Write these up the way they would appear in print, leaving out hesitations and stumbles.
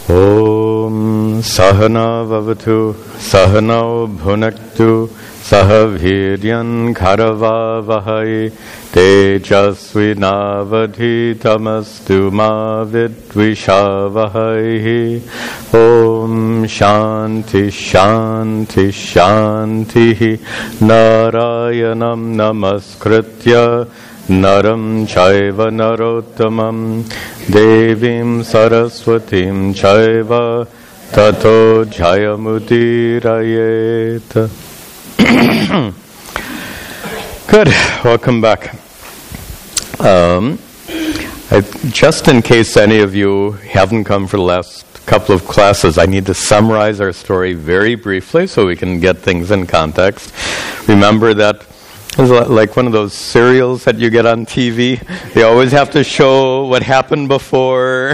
Om Sahana Vavatu Sahano Bhunaktu Sahaviryan Karavavahai Tejasvinavadhitamastu ma vidvishavahai. Om Shanti Shanti Shanti Narayanam Namaskritya Naram Chaiva Narottamam Devim Saraswatim Chaiva Tato Jayamudirayet. Good. Welcome back. Just in case any of you haven't come for the last couple of classes, I need to summarize our story very briefly so we can get things in context. Remember that it's like one of those serials that you get on TV. They always have to show what happened before.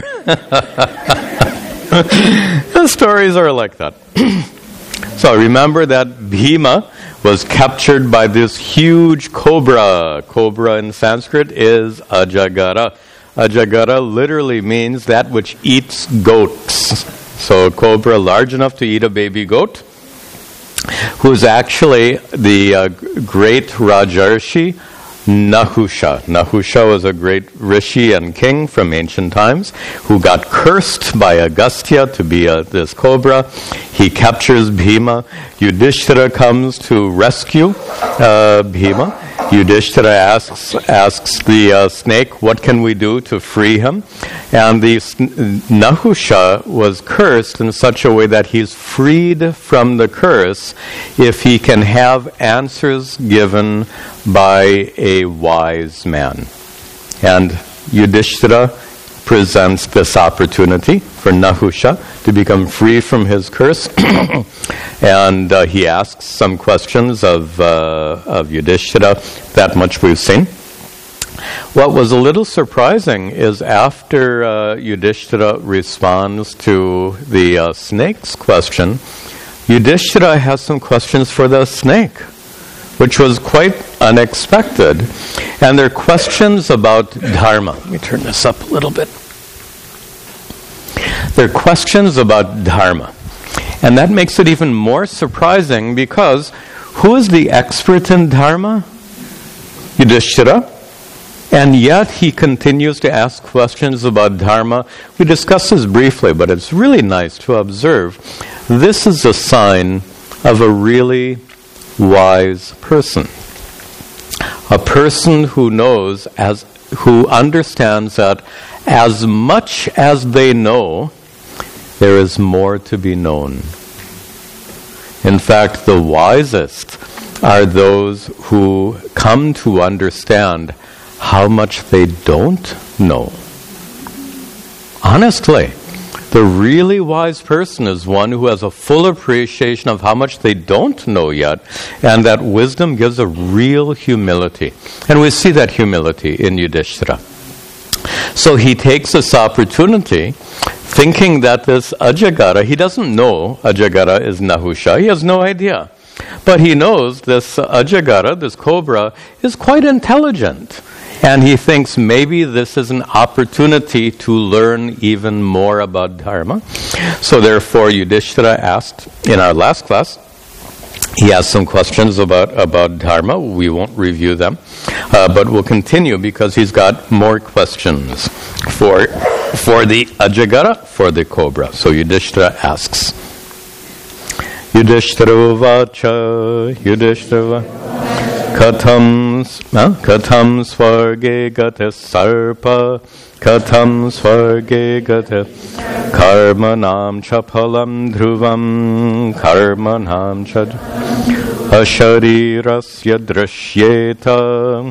The stories are like that. So remember that Bhima was captured by this huge cobra. Cobra in Sanskrit is Ajagara. Ajagara literally means that which eats goats. So a cobra large enough to eat a baby goat, who's actually the great Rajarshi Nahusha. Nahusha was a great rishi and king from ancient times who got cursed by Agastya to be this cobra. He captures Bhima. Yudhishthira comes to rescue Bhima. Yudhishthira asks the snake, what can we do to free him? And the Nahusha was cursed in such a way that he's freed from the curse if he can have answers given by a wise man. And Yudhishthira presents this opportunity for Nahusha to become free from his curse. And he asks some questions of Yudhishthira. That much we've seen. What was a little surprising is after Yudhishthira responds to the snake's question, Yudhishthira has some questions for the snake, which was quite unexpected. And they're questions about dharma. Let me turn this up a little bit. They're questions about dharma. And that makes it even more surprising because who is the expert in dharma? Yudhishthira. And yet he continues to ask questions about dharma. We discussed this briefly, but it's really nice to observe. This is a sign of a really wise person. A person who knows, who understands that as much as they know, there is more to be known. In fact, the wisest are those who come to understand how much they don't know. Honestly, the really wise person is one who has a full appreciation of how much they don't know yet, and that wisdom gives a real humility. And we see that humility in Yudhishthira. So he takes this opportunity, thinking that this Ajagara, he doesn't know Ajagara is Nahusha, he has no idea. But he knows this Ajagara, this cobra, is quite intelligent. And he thinks maybe this is an opportunity to learn even more about dharma. So therefore Yudhishthira asked in our last class, he asked some questions about dharma. We won't review them, but we'll continue because he's got more questions for the Ajagara, for the cobra. So Yudhishthira asks, Yudhishthira vacha, Yudhishthira Katam svarge gate sarpa, katam svarge gate karmanam chapalam dhruvam, karmanam chad asharirasya drishyeta,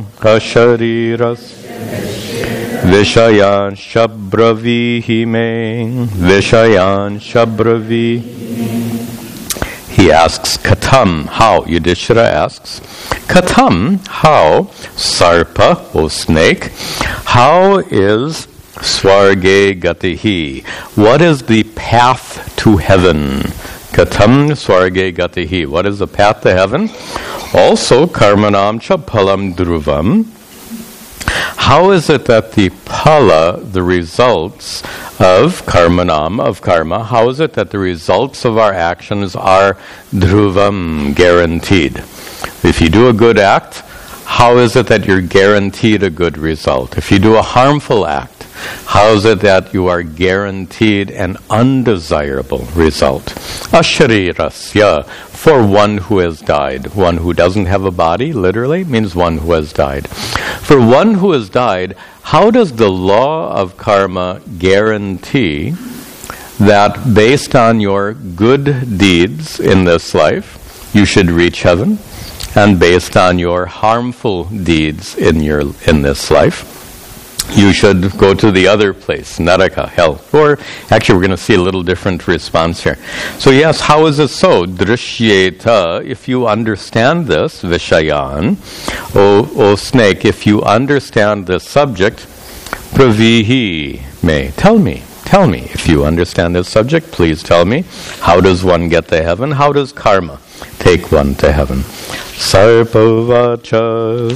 asharirasya vishayan shabravihi me, vishayan shabravihi. He asks, Katam, how? Yudhishthira asks, Katam, how? Sarpa, O snake, how is Swarge Gatihi? What is the path to heaven? Katam Swarge Gatihi. What is the path to heaven? Also, Karmanam Chapalam Dhruvam. how is it that the phala, the results of karmanam, of karma, how is it that the results of our actions are dhruvam, guaranteed? If you do a good act, how is it that you're guaranteed a good result? If you do a harmful act, how is it that you are guaranteed an undesirable result? Asharirasya, for one who has died. One who doesn't have a body, literally, means one who has died. For one who has died, how does the law of karma guarantee that based on your good deeds in this life, you should reach heaven, and based on your harmful deeds in this life, you should go to the other place, naraka, hell. Or, actually, we're going to see a little different response here. So yes, how is it so? Drishyeta, if you understand this, Vishayan, O snake, if you understand this subject, pravihi me, tell me, if you understand this subject, please tell me, how does one get to heaven? How does karma take one to heaven? Sarpavacha,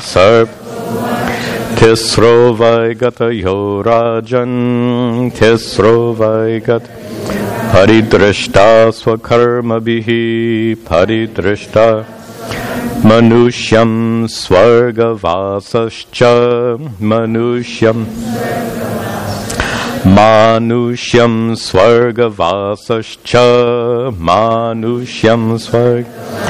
Tisro Vaigatayo Rajan, Tisro Vaigat, Paridrishta Swakarma Bihi, Paridrishta, Manushyam Swargavasascha, Manusyam Swargavasascha, Manusyam Swarg,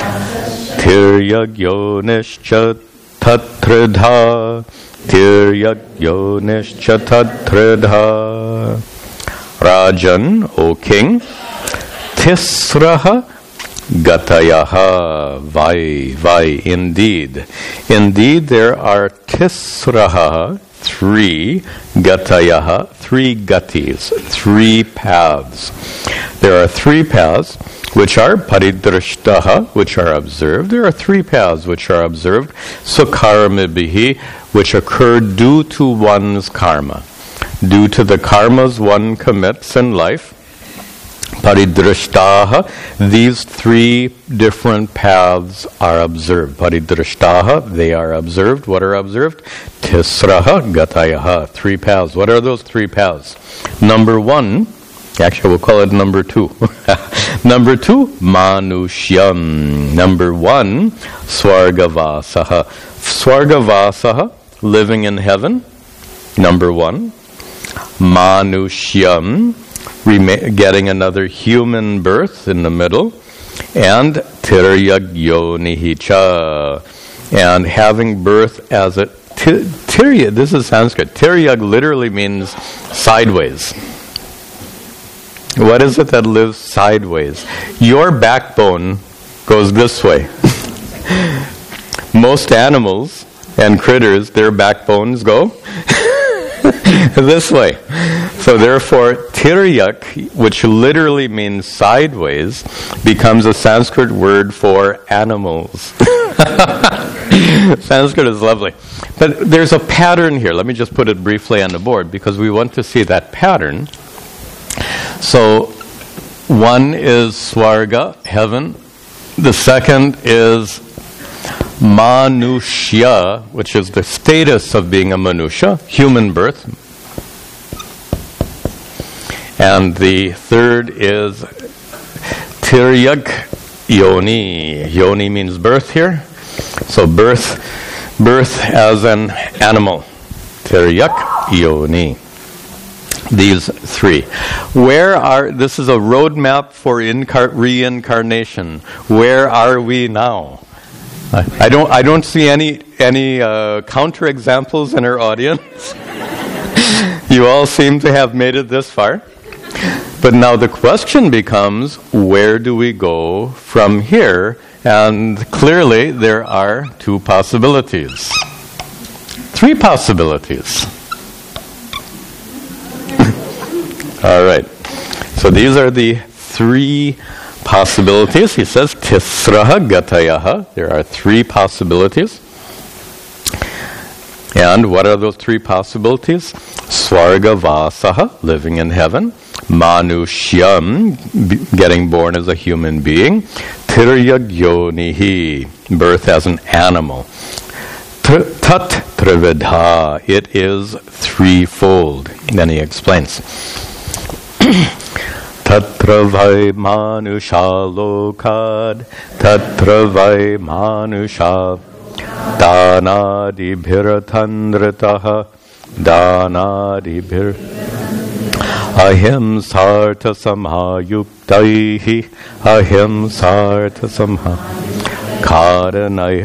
Tiryagyonischa Tatridha, Tiryagyonischa Tatridha. Rajan, O king, Tisraha Gatayaha, vai, indeed. Indeed, there are Tisraha, three, Gatayaha, three gatis, three paths. There are three paths which are paridrishtaha, which are observed. There are three paths which are observed, sukarmibihi, which occur due to one's karma. Due to the karmas one commits in life, paridrishtaha, these three different paths are observed. Paridrishtaha, they are observed. What are observed? Tisraha gatayaha, three paths. What are those three paths? Number one, actually we'll call it number two. Number two, manushyam. Number one, swargavasaha. Swargavasaha, living in heaven. Number one. Manushyam, getting another human birth in the middle. And tiryagyonihicha, and having birth as a tiryag. This is Sanskrit. Tiryag literally means sideways. What is it that lives sideways? Your backbone goes this way. Most animals and critters, their backbones go this way. So therefore, tiryak, which literally means sideways, becomes a Sanskrit word for animals. Sanskrit is lovely. But there's a pattern here. Let me just put it briefly on the board because we want to see that pattern. So, one is swarga, heaven. The second is manushya, which is the status of being a manusha, human birth. And the third is tiryak yoni. Yoni means birth here. So birth as an animal. Tiryak yoni. These three. This is a roadmap for reincarnation. Where are we now? I don't see any counterexamples in our audience. You all seem to have made it this far. But now the question becomes, where do we go from here? And clearly there are two possibilities. Three possibilities. All right. So these are the three possibilities. He says, Tisraha Gatayaha. There are three possibilities. And what are those three possibilities? Swargavasaha, living in heaven. Manushyam, getting born as a human being. Tiryagyonihi, birth as an animal. Tat trividha. It is threefold. Then he explains. Tatra vai manusha lokad, tatra vai manusha danadibhiratandritaha, danadibhir ahimsartha samhayuktaihi, ahimsartha samha karanai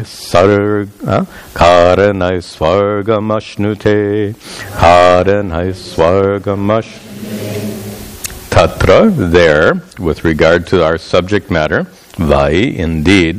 swargamashnute, karanai swargamash. Tatra, there, with regard to our subject matter, vai, indeed,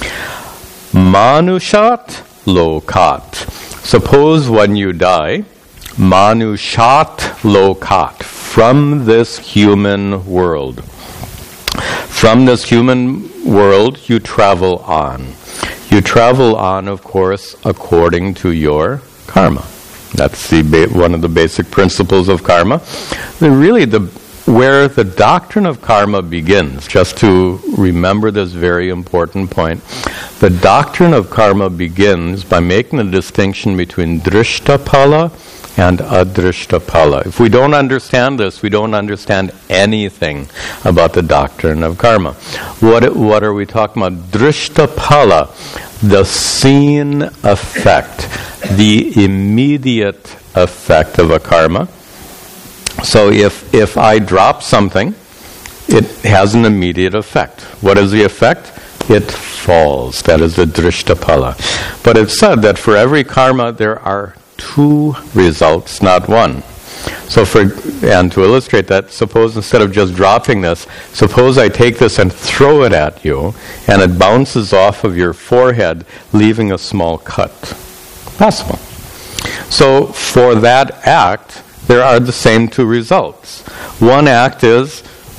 manushat lokat. Suppose when you die, manushat lokat, from this human world. From this human world, you travel on. You travel on, of course, according to your karma. That's one of the basic principles of karma. Really, where the doctrine of karma begins, just to remember this very important point, the doctrine of karma begins by making a distinction between drishtapala and adrishtapala. If we don't understand this, we don't understand anything about the doctrine of karma. What are we talking about? Drishtapala, the seen effect, the immediate effect of a karma. So if I drop something, it has an immediate effect. What is the effect? It falls. That is the drishtapala. But it's said that for every karma there are two results, not one. So and to illustrate that, suppose instead of just dropping this, suppose I take this and throw it at you, and it bounces off of your forehead, leaving a small cut. Possible. So for that act, there are the same two results. One act is,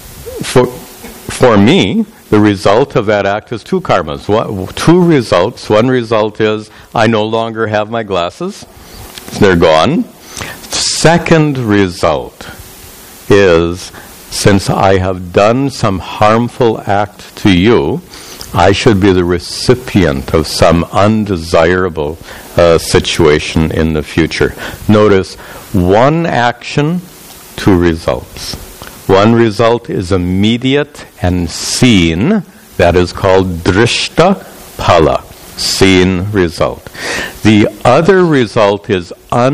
for me, the result of that act is two karmas. Two results. One result is I no longer have my glasses. They're gone. Second result is, since I have done some harmful act to you, I should be the recipient of some undesirable situation in the future. Notice, one action, two results. One result is immediate and seen. That is called drishta phala, seen result. The other result is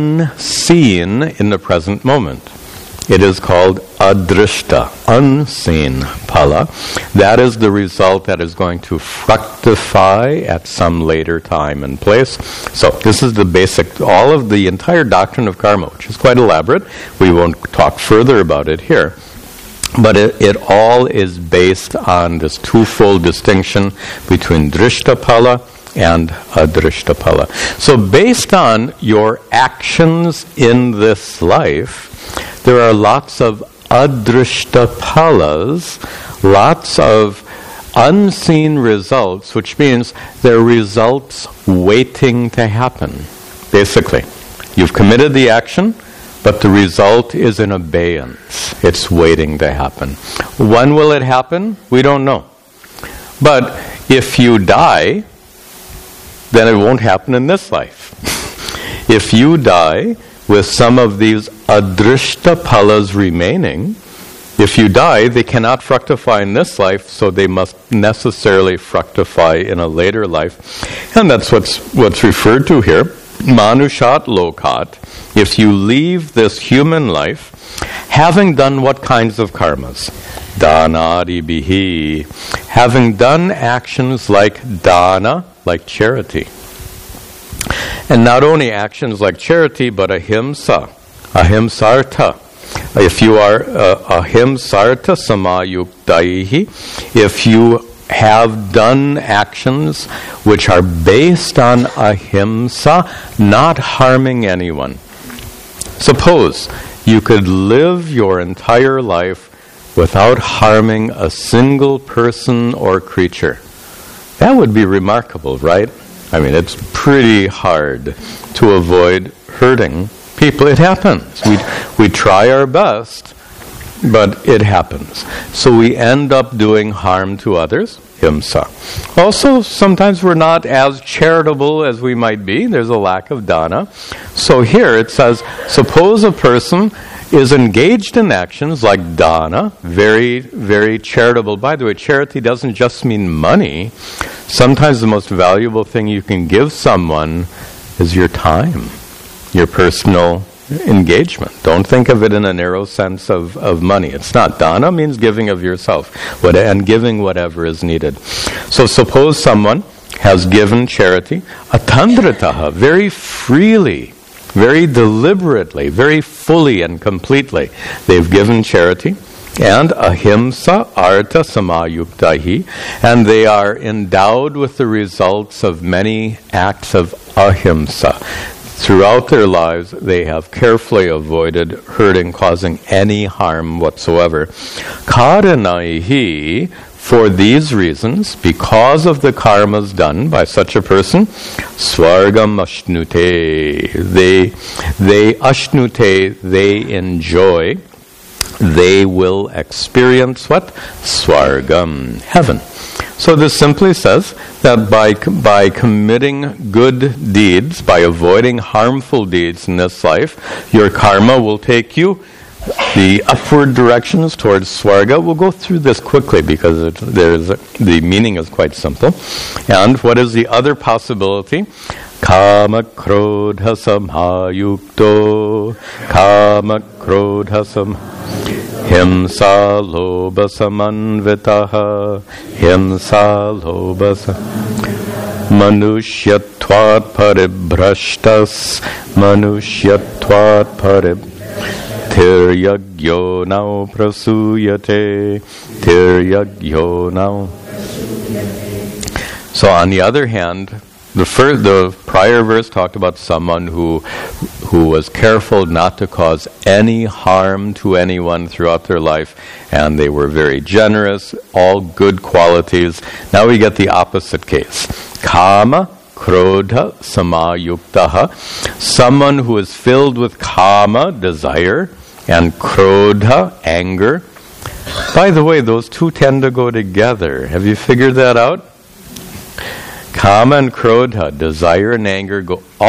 unseen in the present moment. It is called adrishta, unseen phala. That is the result that is going to fructify at some later time and place. So this is the basic, all of the entire doctrine of karma, which is quite elaborate. We won't talk further about it here. But it all is based on this twofold distinction between drishtapala and adrishtapala. So based on your actions in this life, there are lots of adrishtapalas, lots of unseen results, which means they're results waiting to happen. Basically, you've committed the action, but the result is in abeyance. It's waiting to happen. When will it happen? We don't know. But if you die, then it won't happen in this life. If you die with some of these adrishtapalas remaining, if you die, they cannot fructify in this life, so they must necessarily fructify in a later life. And that's what's referred to here. Manushat lokat. If you leave this human life, having done what kinds of karmas? Danadi bihi. Having done actions like dana, like charity. And not only actions like charity, but ahimsa, ahimsartha. If you are ahimsartha samayuktaihi, if you have done actions which are based on ahimsa, not harming anyone. Suppose you could live your entire life without harming a single person or creature. That would be remarkable, right? I mean, it's pretty hard to avoid hurting people. It happens. We try our best, but it happens. So we end up doing harm to others, himsa. Also, sometimes we're not as charitable as we might be. There's a lack of dana. So here it says, suppose a person is engaged in actions like dana, very, very charitable. By the way, charity doesn't just mean money. Sometimes the most valuable thing you can give someone is your time, your personal engagement. Don't think of it in a narrow sense of money. It's not. Dana means giving of yourself, and giving whatever is needed. So suppose someone has given charity, atandrataha, very freely, very deliberately, very fully and completely. They've given charity, and ahimsa artha samayuktahi, and they are endowed with the results of many acts of ahimsa. Throughout their lives, they have carefully avoided hurting, causing any harm whatsoever. Karanaihi, for these reasons, because of the karmas done by such a person, swargam ashnute, they enjoy, they will experience what? Swargam, heaven. So this simply says that by committing good deeds, by avoiding harmful deeds in this life, your karma will take you the upward directions towards swarga. We'll go through this quickly because the meaning is quite simple. And what is the other possibility? Kama krodha samhayukto, kama krodha himsa lobha samanvitaha, himsa lobha manushyatvat paribhrashtas, manushyatvat tiryagyo nau prasuyate, tiryagyo nau. So on the other hand, the prior verse talked about someone who was careful not to cause any harm to anyone throughout their life, and they were very generous, all good qualities. Now we get the opposite case. Kama krodha samayuktaha, someone who is filled with kama, desire, and krodha, anger. By the way, those two tend to go together. Have you figured that out? Kama and krodha, desire and anger,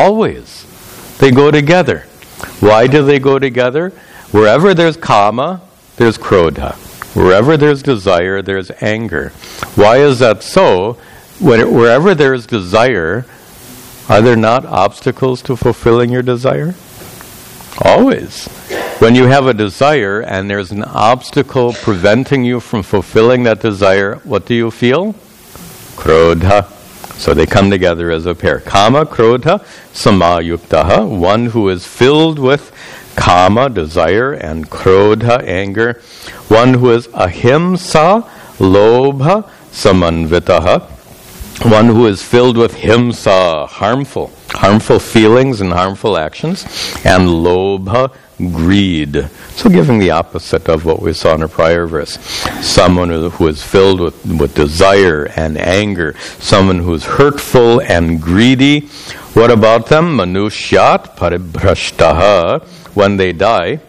they go together. Why do they go together? Wherever there's kama, there's krodha. Wherever there's desire, there's anger. Why is that so? Wherever there's desire, are there not obstacles to fulfilling your desire? Always. When you have a desire and there's an obstacle preventing you from fulfilling that desire, what do you feel? Krodha. So they come together as a pair. Kama, krodha, samayuktaha, one who is filled with kama, desire, and krodha, anger. One who is ahimsa, lobha, samanvitaha, one who is filled with himsa, harmful feelings and harmful actions, and lobha, greed. So giving the opposite of what we saw in a prior verse. Someone who is filled with desire and anger. Someone who is hurtful and greedy. What about them? Manushyat paribhrashtaha. When they die,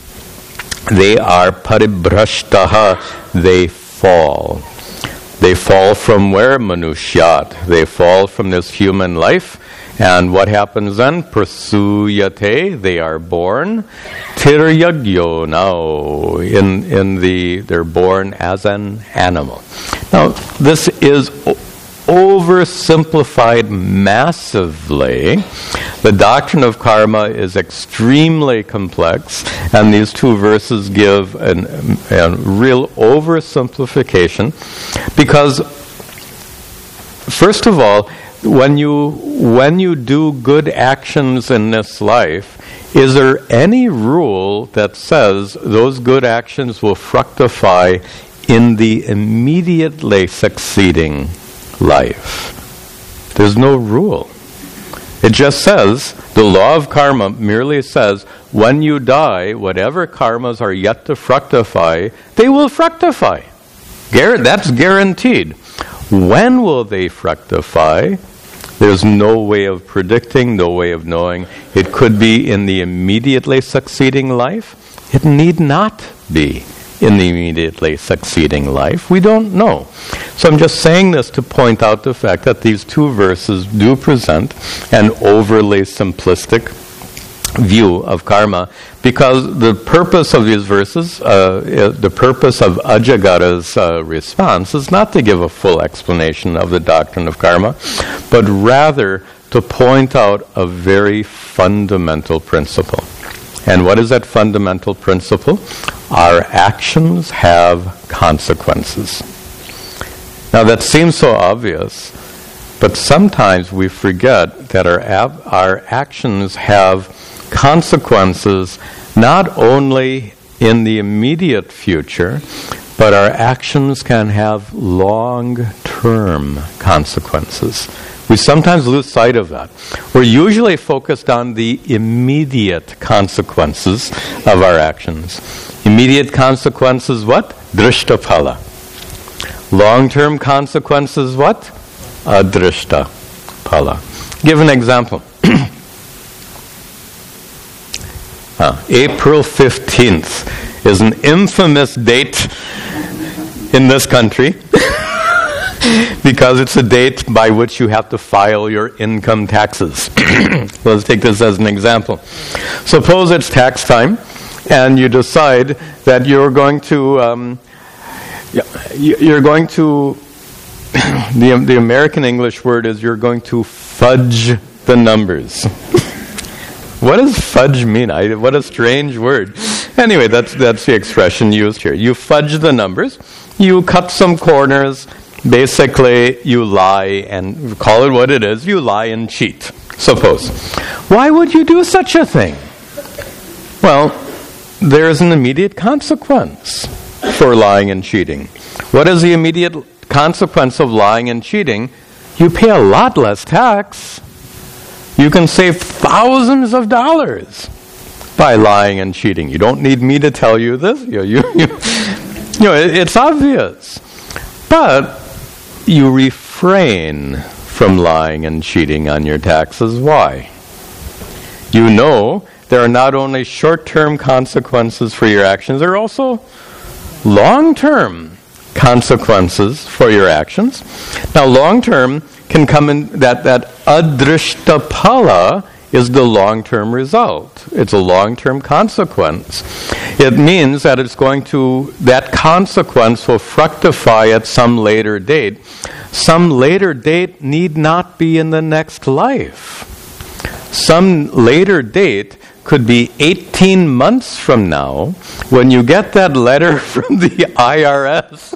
they are paribhrashtaha. They fall. They fall from where? Manushyat. They fall from this human life. And what happens then? Prasuyate, they are born. Tiryagyo, now they're born as an animal. Now, this is oversimplified massively. The doctrine of karma is extremely complex, and these two verses give a real oversimplification because, first of all, when you do good actions in this life, is there any rule that says those good actions will fructify in the immediately succeeding life? There's no rule. It just says, the law of karma merely says, when you die, whatever karmas are yet to fructify, they will fructify. That's guaranteed. When will they fructify? There's no way of predicting, no way of knowing. It could be in the immediately succeeding life. It need not be in the immediately succeeding life? We don't know. So I'm just saying this to point out the fact that these two verses do present an overly simplistic view of karma, because the purpose of these verses, the purpose of Ajagata's response is not to give a full explanation of the doctrine of karma, but rather to point out a very fundamental principle. And what is that fundamental principle? Our actions have consequences. Now that seems so obvious, but sometimes we forget that our actions have consequences not only in the immediate future, but our actions can have long-term consequences. We sometimes lose sight of that. We're usually focused on the immediate consequences of our actions. Immediate consequences, what? Drishtaphala. Long-term consequences, what? Adrishtaphala. Give an example. April 15th is an infamous date in this country because it's a date by which you have to file your income taxes. Let's take this as an example. Suppose it's tax time and you decide that you're going to the American English word is you're going to fudge the numbers. What does fudge mean? What a strange word. Anyway, that's the expression used here. You fudge the numbers. You cut some corners. Basically, you lie and call it what it is. You lie and cheat, suppose. Why would you do such a thing? Well, there is an immediate consequence for lying and cheating. What is the immediate consequence of lying and cheating? You pay a lot less tax. You can save thousands of dollars by lying and cheating. You don't need me to tell you this. It's obvious. But you refrain from lying and cheating on your taxes. Why? You know there are not only short-term consequences for your actions, there are also long-term consequences for your actions. Now, long-term can come in that adrishtaphala is the long-term result. It's a long-term consequence. It means that that consequence will fructify at some later date. Some later date need not be in the next life. Some later date could be 18 months from now when you get that letter from the IRS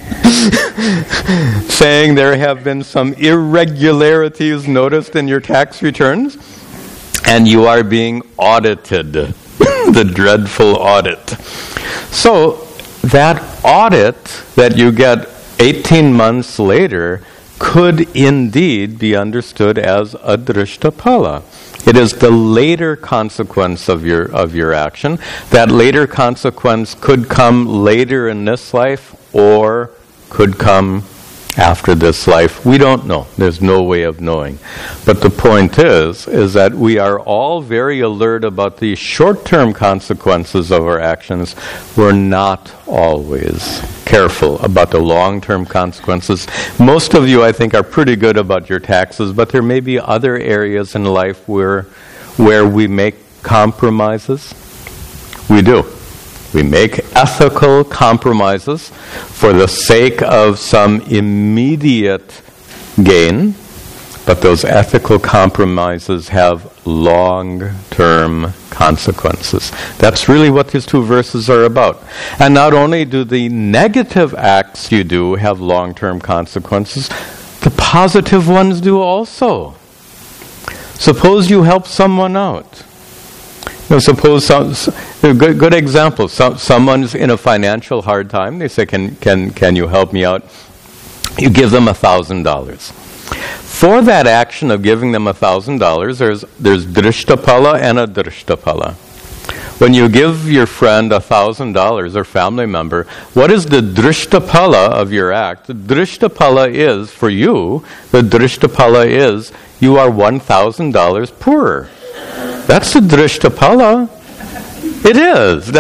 saying there have been some irregularities noticed in your tax returns, and you are being audited, the dreadful audit. So that audit that you get 18 months later could indeed be understood as adrishtaphala. It is the later consequence of your action. That later consequence could come later in this life or could come after this life. We don't know. There's no way of knowing. But the point is that we are all very alert about the short-term consequences of our actions. We're not always careful about the long-term consequences. Most of you, I think, are pretty good about your taxes, but there may be other areas in life where we make compromises. We do. We make ethical compromises for the sake of some immediate gain, but those ethical compromises have long-term consequences. That's really what these two verses are about. And not only do the negative acts you do have long-term consequences, the positive ones do also. Suppose you help someone out. Suppose a good example. Someone's in a financial hard time. They say, "Can you help me out?" You give them $1,000. For that action of giving them $1,000, there's drishtaphala and adrishtaphala. When you give your friend $1,000 or family member, what is the drishtaphala of your act? The drishtaphala is for you. The drishtaphala is you are $1,000 poorer. That's the drishtaphala. It is.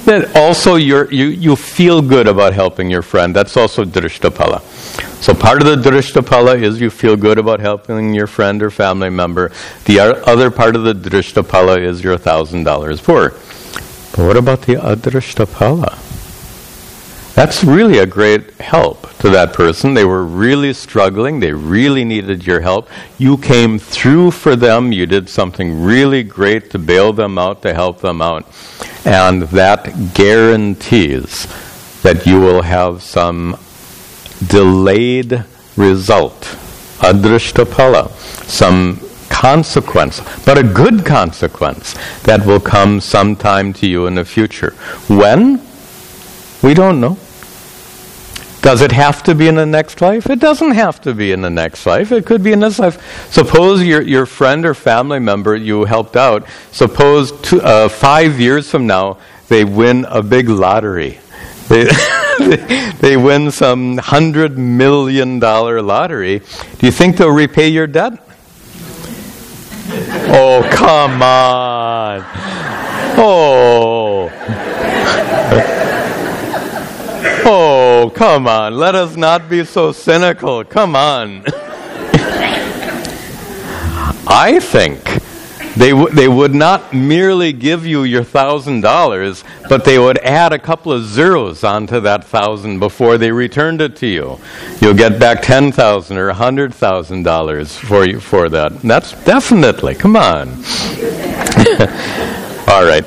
that also you feel good about helping your friend. That's also Drishtapala. So part of the Drishtapala is you feel good about helping your friend or family member. The other part of the Drishtapala is your $1,000 poor. But what about the Adrishtapala? That's really a great help to that person. They were really struggling. They really needed your help. You came through for them. You did something really great to bail them out, to help them out. And that guarantees that you will have some delayed result, adrishtapala, some consequence, but a good consequence that will come sometime to you in the future. When? We don't know. Does it have to be in the next life? It doesn't have to be in the next life. It could be in this life. Suppose your friend or family member you helped out, suppose 5 years from now they win a big lottery. They win some $100 million lottery. Do you think they'll repay your debt? Oh, come on. Oh, come on. Let us not be so cynical. Come on. I think they would not merely give you your $1,000, but they would add a couple of zeros onto that 1,000 before they returned it to you. You'll get back $10,000 or $100,000 for that. That's definitely. Come on. All right.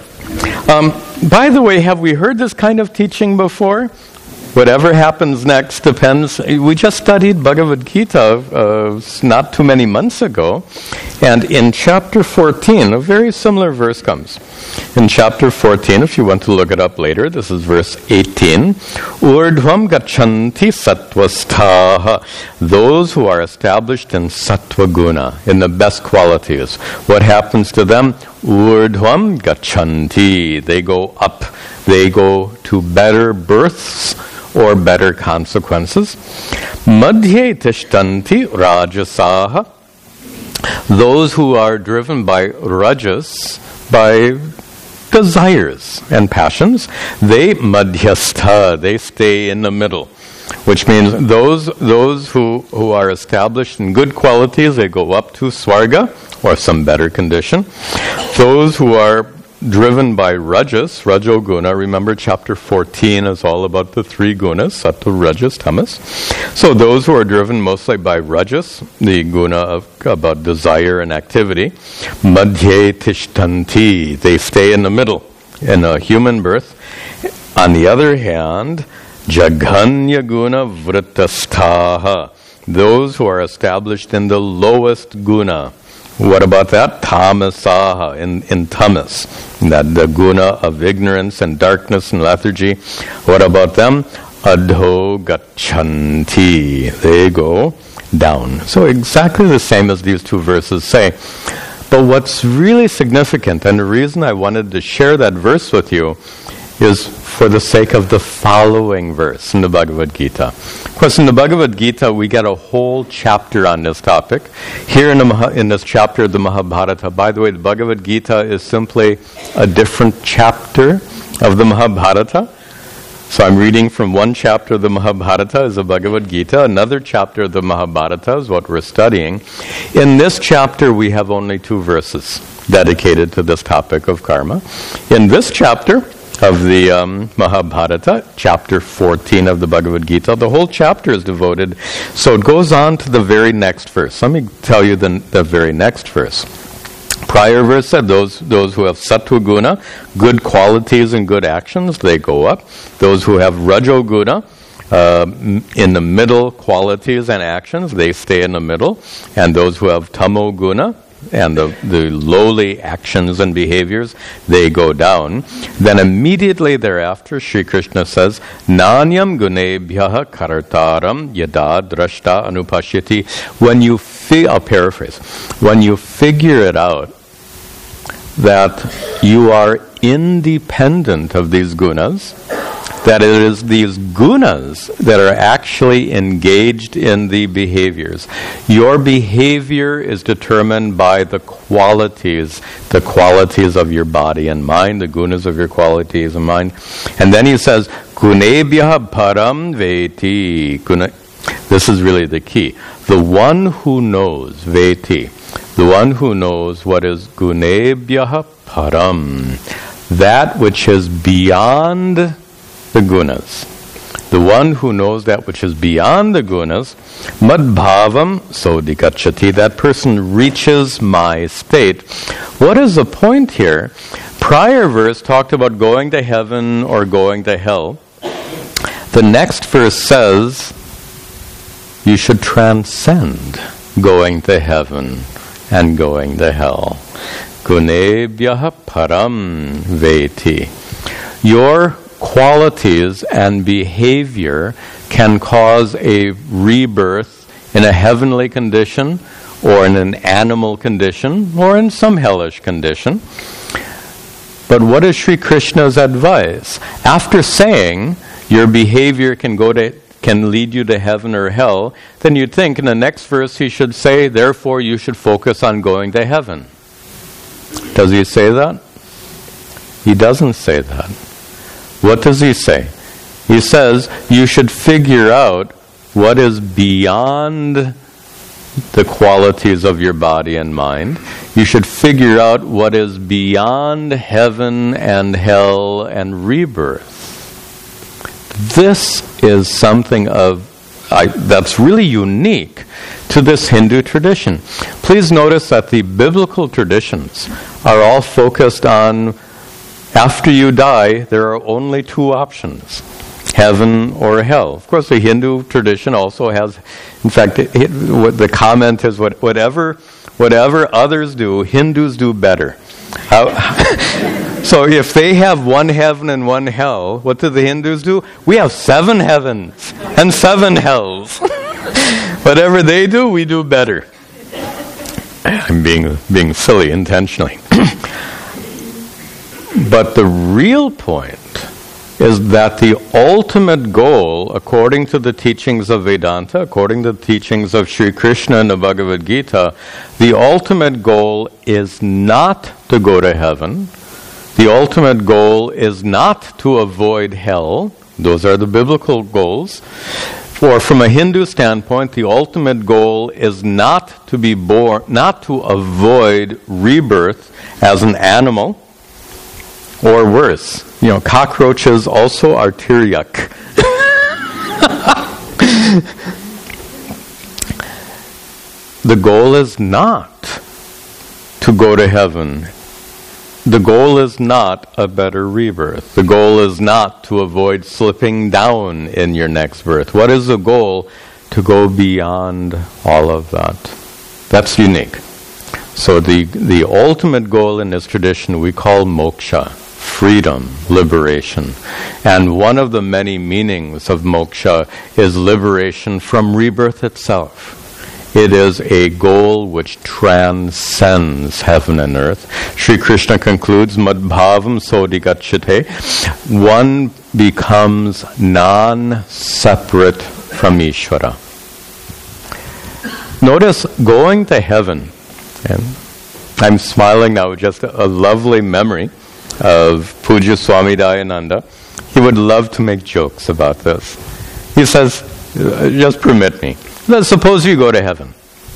By the way, have we heard this kind of teaching before? Whatever happens next depends. We just studied Bhagavad Gita not too many months ago, and in chapter 14, a very similar verse comes. In chapter 14, if you want to look it up later, this is verse 18. Urdhvam gachanti sattvasthaha. Those who are established in sattva guna, in the best qualities. What happens to them? Urdhvam gachanti. They go up. They go to better births or better consequences. Madhye tishtanti rajasaha. Those who are driven by rajas, by desires and passions, they madhyastha, they stay in the middle. Which means those who are established in good qualities, they go up to swarga, or some better condition. Those who are driven by rajas, rajoguna, remember chapter 14 is all about the three gunas, sattva, rajas, tamas. So those who are driven mostly by rajas, the guna about desire and activity, madhye tishtanti, they stay in the middle, in a human birth. On the other hand, jaghanya guna vrittasthaha, those who are established in the lowest guna. What about that? Tamasaha, in tamas, that the guna of ignorance and darkness and lethargy. What about them? Adho gachanti, they go down. So exactly the same as these two verses say. But what's really significant, and the reason I wanted to share that verse with you, is for the sake of the following verse in the Bhagavad Gita. Of course, in the Bhagavad Gita, we get a whole chapter on this topic. Here in this chapter of the Mahabharata, by the way, the Bhagavad Gita is simply a different chapter of the Mahabharata. So I'm reading from one chapter of the Mahabharata is the Bhagavad Gita. Another chapter of the Mahabharata is what we're studying. In this chapter, we have only 2 verses dedicated to this topic of karma. In this chapter of the Mahabharata, chapter 14 of the Bhagavad Gita, the whole chapter is devoted. So it goes on to the very next verse. Let me tell you the very next verse. Prior verse said those who have sattva guna, good qualities and good actions, they go up. Those who have rajoguna, in the middle qualities and actions, they stay in the middle. And those who have tamo guna, and the lowly actions and behaviors, they go down. Then immediately thereafter, Sri Krishna says, Nanyam gunebhyaha kartaram yada drashta anupashyati. When you I'll paraphrase. When you figure it out that you are independent of these gunas, that it is these gunas that are actually engaged in the behaviors. Your behavior is determined by the qualities of your body and mind, the gunas of your qualities and mind. And then he says, Gunebhya param veti. This is really the key. The one who knows, veti, the one who knows what is Gunebhya param, that which is beyond the gunas. The one who knows that which is beyond the gunas, madbhavam sodikachati, that person reaches my state. What is the point here? Prior verse talked about going to heaven or going to hell. The next verse says you should transcend going to heaven and going to hell. Gunebhya param veti. Your qualities and behavior can cause a rebirth in a heavenly condition or in an animal condition or in some hellish condition. But what is Sri Krishna's advice? After saying your behavior can lead you to heaven or hell, then you'd think in the next verse he should say, therefore you should focus on going to heaven. Does he say that? He doesn't say that. What does he say? He says you should figure out what is beyond the qualities of your body and mind. You should figure out what is beyond heaven and hell and rebirth. This is something that's really unique to this Hindu tradition. Please notice that the biblical traditions are all focused on, after you die, there are only two options, heaven or hell. Of course, the Hindu tradition also has, in fact, the comment is whatever others do, Hindus do better. So if they have one heaven and one hell, what do the Hindus do? We have 7 heavens and 7 hells. Whatever they do, we do better. I'm being silly intentionally. But the real point is that the ultimate goal, according to the teachings of Vedanta, according to the teachings of Sri Krishna in the Bhagavad Gita, the ultimate goal is not to go to heaven. The ultimate goal is not to avoid hell. Those are the biblical goals. Or from a Hindu standpoint, the ultimate goal is not to be born, not to avoid rebirth as an animal, or worse. Cockroaches also are tiryak. The goal is not to go to heaven. The goal is not a better rebirth. The goal is not to avoid slipping down in your next birth. What is the goal? To go beyond all of that. That's unique. So the ultimate goal in this tradition we call moksha, freedom, liberation. And one of the many meanings of moksha is liberation from rebirth itself. It is a goal which transcends heaven and earth. Sri Krishna concludes, Madbhavam sodikachate. One becomes non-separate from Ishvara. Notice going to heaven, and I'm smiling now, just a lovely memory of Pujya Swami Dayananda. He would love to make jokes about this. He says, just permit me. Let's suppose you go to heaven.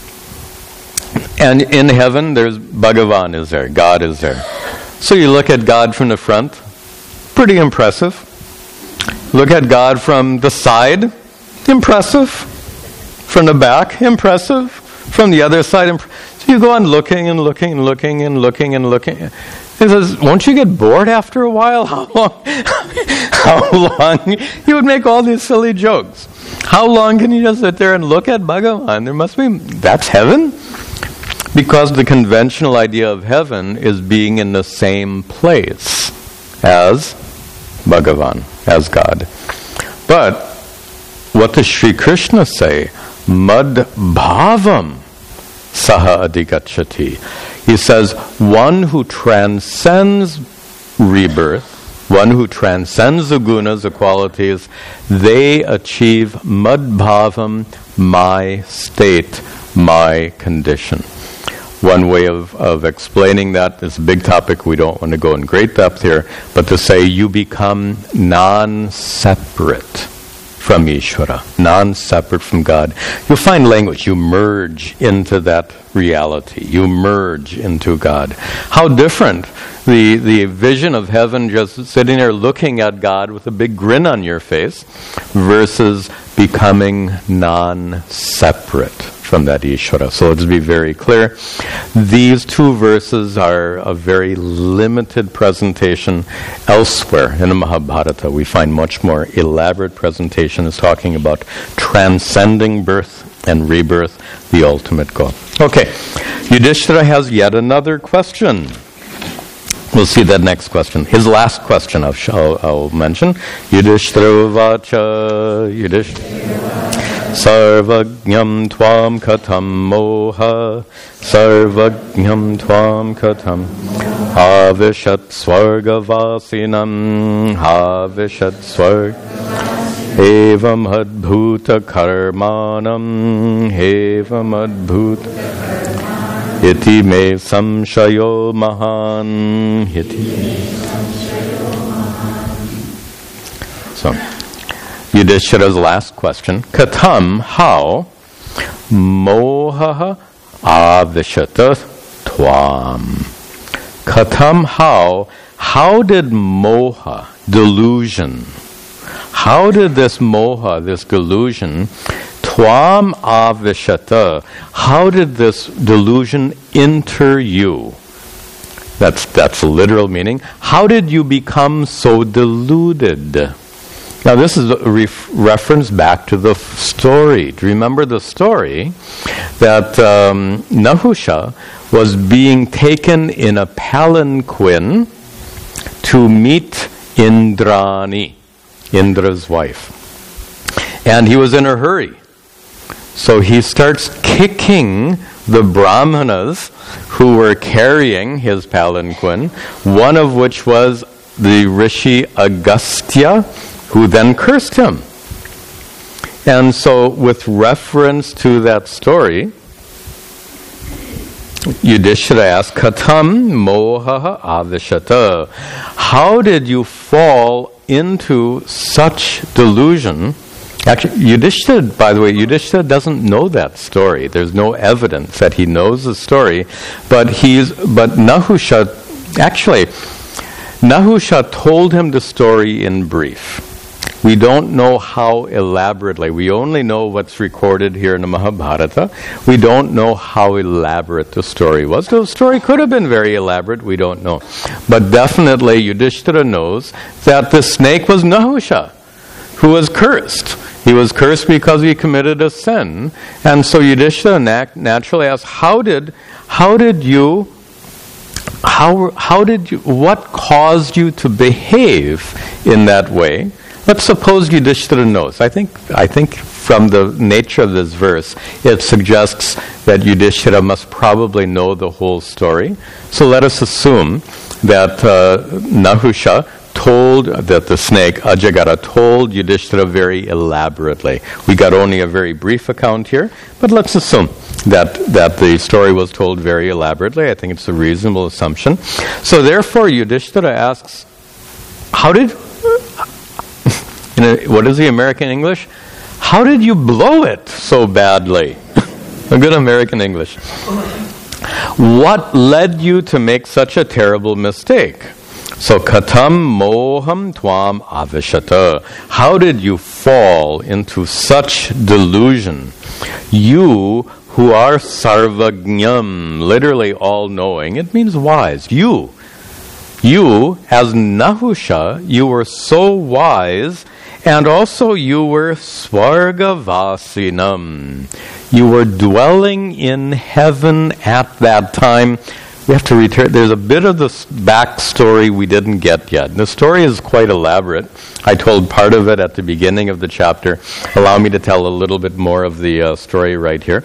And in heaven, there's Bhagavan is there, God is there. So you look at God from the front, pretty impressive. Look at God from the side, impressive. From the back, impressive. From the other side, so you go on looking and looking and looking and looking and looking. He says, won't you get bored after a while? How long? He would make all these silly jokes. How long can you just sit there and look at Bhagavan? That's heaven? Because the conventional idea of heaven is being in the same place as Bhagavan, as God. But what does Sri Krishna say? Mad bhavam saha adhikachati. He says, one who transcends rebirth, one who transcends the gunas, the qualities, they achieve madbhavam, my state, my condition. One way of explaining that is a big topic. We don't want to go in great depth here, but to say you become non-separate from Ishvara, non-separate from God. You'll find language. You merge into that reality. You merge into God. How different the vision of heaven, just sitting there looking at God with a big grin on your face, versus becoming non-separate from that Ishvara. So let's be very clear. These two verses are a very limited presentation. Elsewhere in the Mahabharata, we find much more elaborate presentations talking about transcending birth and rebirth, the ultimate goal. Okay, Yudhishthira has yet another question. We'll see that next question. His last question I'll mention. Yudhishthira vacha, Sarvajñam tvam katam moha, Sarvajñam tvam katam avishat swargavasinam, avishat swarg evam adbhuta karmanam, evam adbhuta iti me samshayo mahan, So, Yudhishthira's last question. Katam, how? Moha avishata tvam. Katam, how? How did moha, delusion, how did this moha, this delusion, tvam avishata, how did this delusion enter you? That's literal meaning. How did you become so deluded? Now this is a reference back to the story. Do you remember the story that Nahusha was being taken in a palanquin to meet Indrani, Indra's wife. And he was in a hurry. So he starts kicking the Brahmanas who were carrying his palanquin, one of which was the Rishi Agastya, who then cursed him. And so with reference to that story, Yudhishthira asked, Katam moha avishata. How did you fall into such delusion? Actually, Yudhishthira, by the way, Yudhishthira doesn't know that story. There's no evidence that he knows the story. But Nahusha, actually, Nahusha told him the story in brief. We don't know how elaborately. We only know what's recorded here in the Mahabharata. We don't know how elaborate the story was. The story could have been very elaborate. We don't know. But definitely Yudhishthira knows that the snake was Nahusha, who was cursed. He was cursed because he committed a sin. And so Yudhishthira naturally asked, what caused you to behave in that way? Let's suppose Yudhishthira knows. I think from the nature of this verse, it suggests that Yudhishthira must probably know the whole story. So let us assume that Nahusha that the snake, Ajagara, told Yudhishthira very elaborately. We got only a very brief account here, but let's assume that the story was told very elaborately. I think it's a reasonable assumption. So therefore, Yudhishthira asks, what is the American English? How did you blow it so badly? A good American English. What led you to make such a terrible mistake? So, katam moham tvam avishata. How did you fall into such delusion? You who are sarvajñam, literally all-knowing. It means wise. You, as Nahusha, you were so wise, and also you were swargavasinam. You were dwelling in heaven at that time. We have to return. There's a bit of the backstory we didn't get yet. The story is quite elaborate. I told part of it at the beginning of the chapter. Allow me to tell a little bit more of the story right here.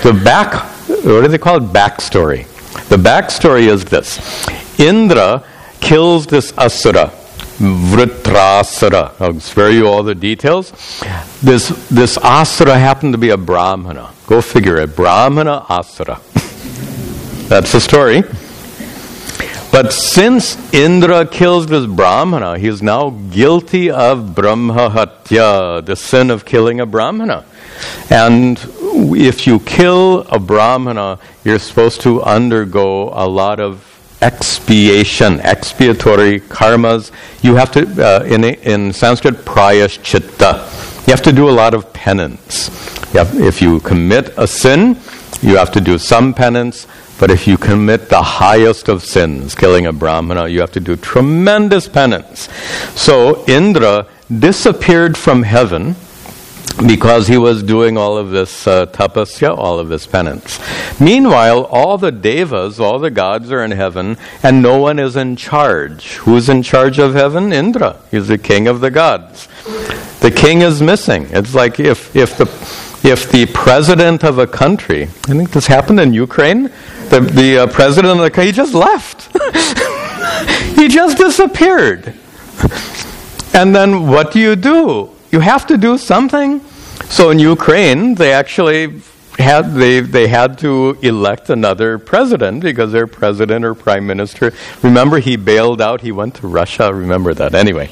What do they call it? Backstory. The backstory is this. Indra kills this asura, Vritrasura. I'll spare you all the details. This asura happened to be a brahmana. Go figure it. Brahmana asura. That's the story. But since Indra kills this brahmana, he is now guilty of brahmahatya, the sin of killing a brahmana. And if you kill a brahmana, you're supposed to undergo a lot of expiatory karmas. You have to, in Sanskrit, prayashchitta. You have to do a lot of penance. If you commit a sin, you have to do some penance. But if you commit the highest of sins, killing a brahmana, you have to do tremendous penance. So Indra disappeared from heaven because he was doing all of this tapasya, all of this penance. Meanwhile, all the devas, all the gods are in heaven, and no one is in charge. Who's in charge of heaven? Indra. He's the king of the gods. The king is missing. It's like if the president of a country, I think this happened in Ukraine, the president of the country, he just left. He just disappeared. And then what do? You have to do something. So in Ukraine, they actually had to elect another president because their president or prime minister, remember he bailed out, he went to Russia, remember that. Anyway.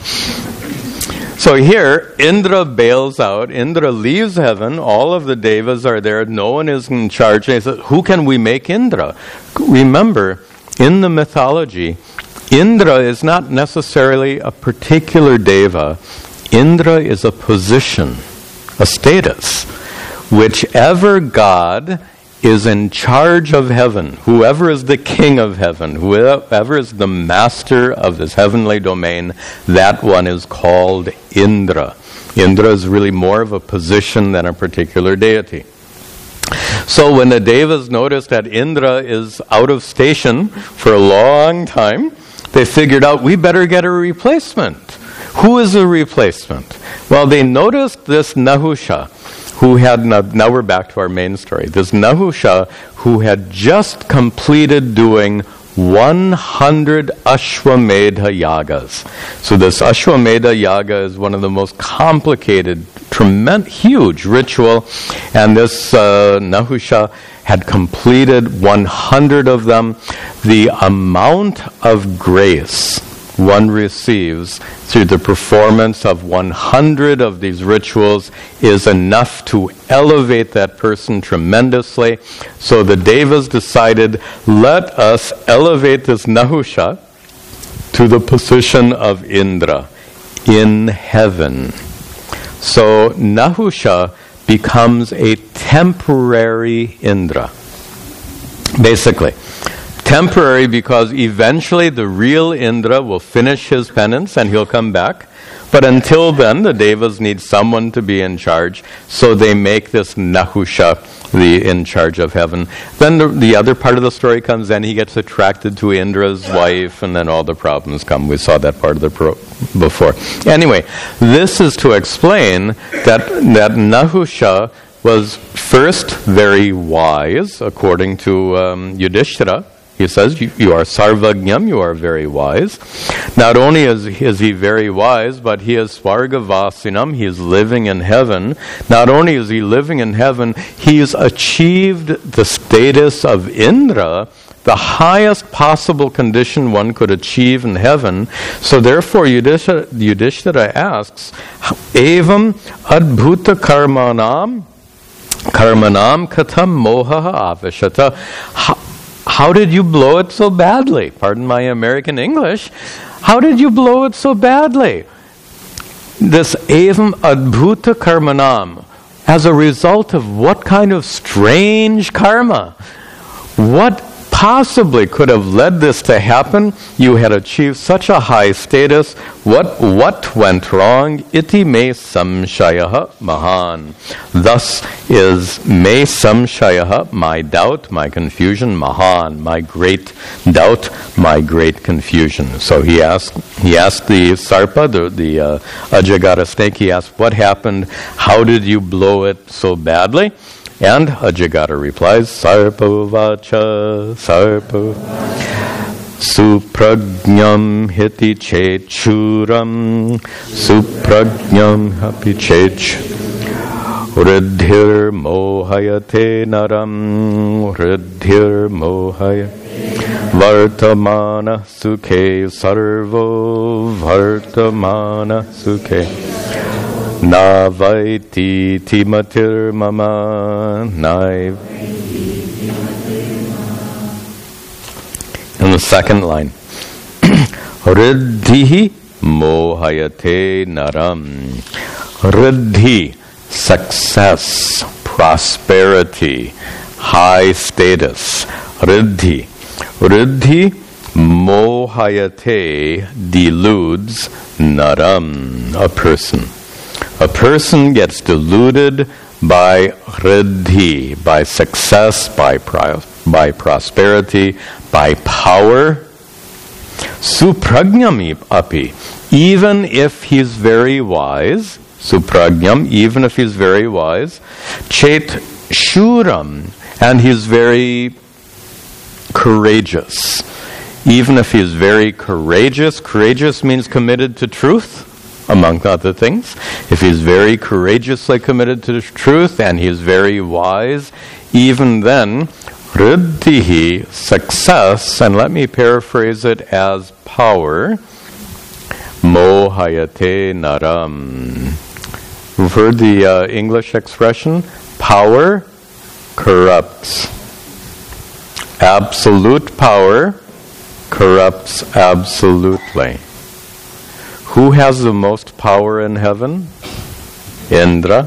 So here, Indra bails out, Indra leaves heaven, all of the devas are there, no one is in charge. They said, who can we make Indra? Remember, in the mythology, Indra is not necessarily a particular deva. Indra is a position, a status. Whichever god is in charge of heaven, whoever is the king of heaven, whoever is the master of this heavenly domain, that one is called Indra. Indra is really more of a position than a particular deity. So when the devas noticed that Indra is out of station for a long time, they figured out, we better get a replacement. Who is a replacement? Well, they noticed this Nahusha, who had, now we're back to our main story, this Nahusha who had just completed doing 100 Ashwamedha yagas. So this Ashwamedha yaga is one of the most complicated, huge ritual, and this Nahusha had completed 100 of them. The amount of grace one receives through the performance of 100 of these rituals is enough to elevate that person tremendously. So the devas decided, let us elevate this Nahusha to the position of Indra in heaven. So Nahusha becomes a temporary Indra, basically. Temporary because eventually the real Indra will finish his penance and he'll come back. But until then, the devas need someone to be in charge, so they make this Nahusha the in charge of heaven. Then the other part of the story comes in, he gets attracted to Indra's wife, and then all the problems come. We saw that part of the before. Anyway, this is to explain that Nahusha was first very wise, according to Yudhishthira. He says, you are sarvajñam, you are very wise. Not only is he very wise, but he is svargavasinam, he is living in heaven. Not only is he living in heaven, he has achieved the status of Indra, the highest possible condition one could achieve in heaven. So therefore Yudhishthira asks, evam adbhuta karmanam katam moha avishata. How did you blow it so badly? Pardon my American English. How did you blow it so badly? This evam adbhuta karmanam, as a result of what kind of strange karma? What possibly could have led this to happen? You had achieved such a high status. What went wrong? Iti me samshayaha mahan. Thus is me samshayaha, my doubt, my confusion, mahan, my great doubt, my great confusion. So he asked the Sarpa, the Ajagara snake, he asked, what happened? How did you blow it so badly? And Ajagata replies, Sarpa vacha, Sarpa. Suprajnam hiti chechuram, suprajnam hapi chech. Riddhir mohayate naram, riddhir mohayate. Vartamana sukhe sarvo, vartamana sukhe. Navaiti timatir mama, naiv. In the second line, Riddhi mohayate naram. Riddhi, success, prosperity, high status. Riddhi. Riddhi mohayate deludes naram, a person. A person gets deluded by riddhi, by success, by prosperity, by power. Suprajnam api, even if he's very wise, suprajnam, even if he's very wise, chet shuram, and he's very courageous. Even if he's very courageous, courageous means committed to truth, among other things. If he's very courageously committed to the truth and he's very wise, even then, riddhihi, success, and let me paraphrase it as power, mohayate naram. You've heard the English expression, power corrupts. Absolute power corrupts absolutely. Who has the most power in heaven? Indra.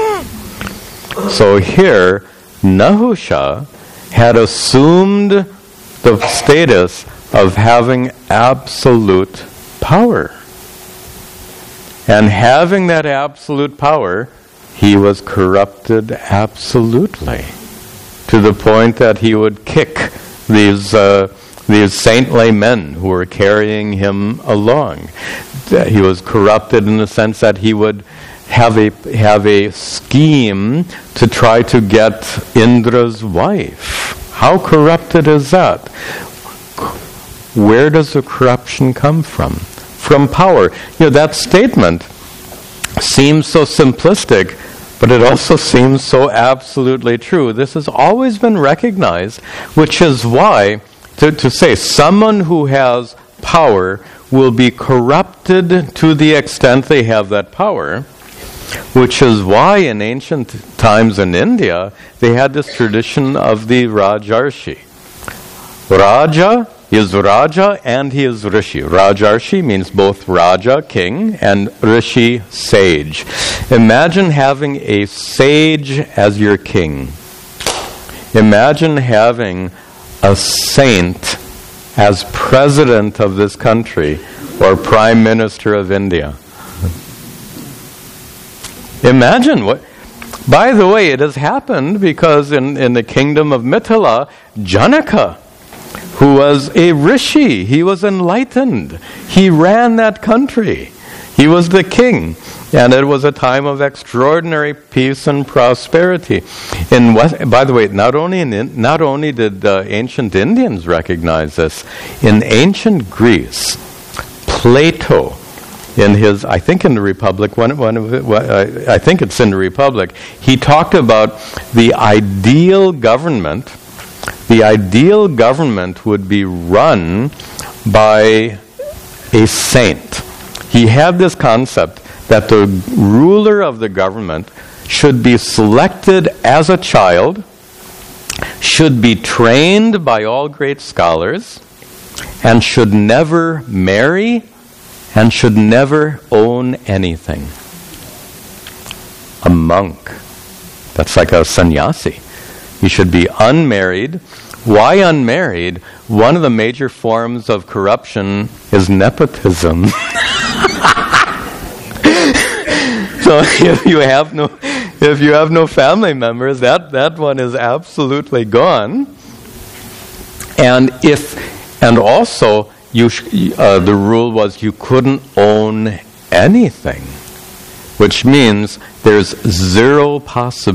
So here, Nahusha had assumed the status of having absolute power. And having that absolute power, he was corrupted absolutely, to the point that he would kick these saintly men who were carrying him along. He was corrupted in the sense that he would have a scheme to try to get Indra's wife. How corrupted is that? Where does the corruption come from? From power. That statement seems so simplistic, but it also seems so absolutely true. This has always been recognized, which is why to say someone who has power will be corrupted to the extent they have that power, which is why in ancient times in India they had this tradition of the Rajarshi. Raja is Raja and he is Rishi. Rajarshi means both Raja, king, and Rishi, sage. Imagine having a sage as your king. Imagine having a saint as president of this country or prime minister of India. Imagine what. By the way, it has happened because in the kingdom of Mithila, Janaka, who was a rishi, he was enlightened. He ran that country. He was the king. And it was a time of extraordinary peace and prosperity. By the way, not only did ancient Indians recognize this, in ancient Greece, Plato, in his, I think in the Republic, I think it's in the Republic, he talked about the ideal government. The ideal government would be run by a saint. He had this concept that the ruler of the government should be selected as a child, should be trained by all great scholars, and should never marry, and should never own anything. A monk. That's like a sannyasi. He should be unmarried. Why unmarried? One of the major forms of corruption is nepotism. So if you have no family members, that one is absolutely gone. And also the rule was you couldn't own anything, which means there's zero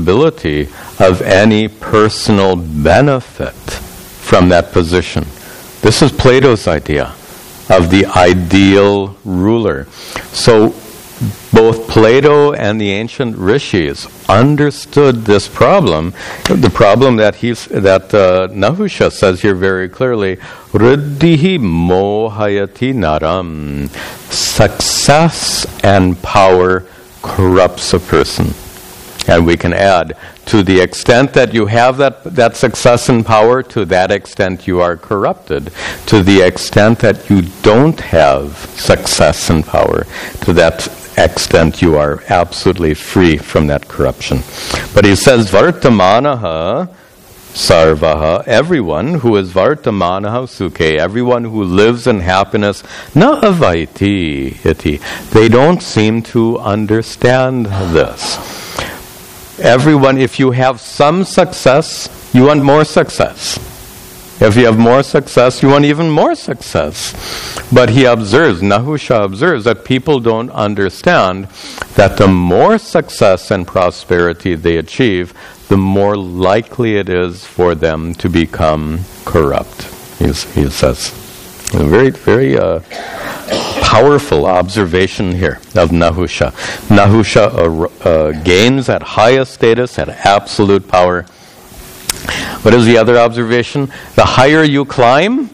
possibility of any personal benefit from that position. This is Plato's idea of the ideal ruler. So both Plato and the ancient rishis understood this problem, the problem that Nahusha says here very clearly, Riddhihi mohayati naram. Success and power corrupts a person. And we can add, to the extent that you have that success and power, to that extent you are corrupted. To the extent that you don't have success and power, to that extent you are absolutely free from that corruption. But he says, Vartamanaha sarvaha, everyone who is Vartamanaha sukhe, everyone who lives in happiness, na avaiti iti. They don't seem to understand this. Everyone, if you have some success, you want more success. If you have more success, you want even more success. But he observes, Nahusha observes, that people don't understand that the more success and prosperity they achieve, the more likely it is for them to become corrupt. He says. A very, very powerful observation here of Nahusha. Nahusha gains at highest status, at absolute power. What is the other observation? The higher you climb,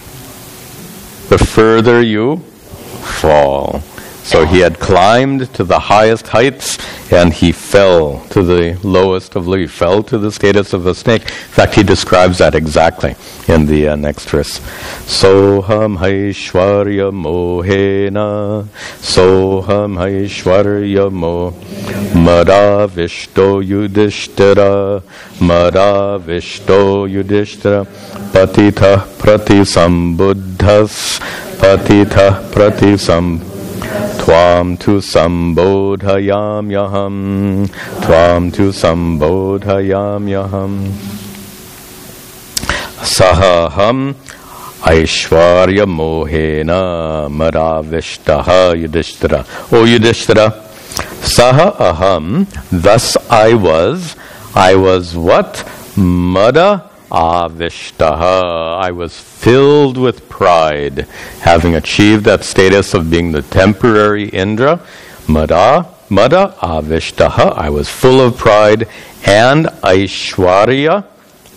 the further you fall. So he had climbed to the highest heights, and he fell to the lowest of low. He fell to the status of a snake. In fact, he describes that exactly in the next verse. Soham haishwarya mohena, soham haishwarya mo, madavishto yudhishtira, madavishto yudhishtira, patitha pratisambuddhas, patitha pratisam. Tvam tu sambodhayam yaham, tvam tu sambodhayam yaham. Sahaham aishwarya mohena maravishtaha yudhishthira. O Yudhishthira, saha aham, thus I was what? Mada avishtaha. I was filled with pride, having achieved that status of being the temporary Indra. Mada avishtaha. I was full of pride, and Aishwarya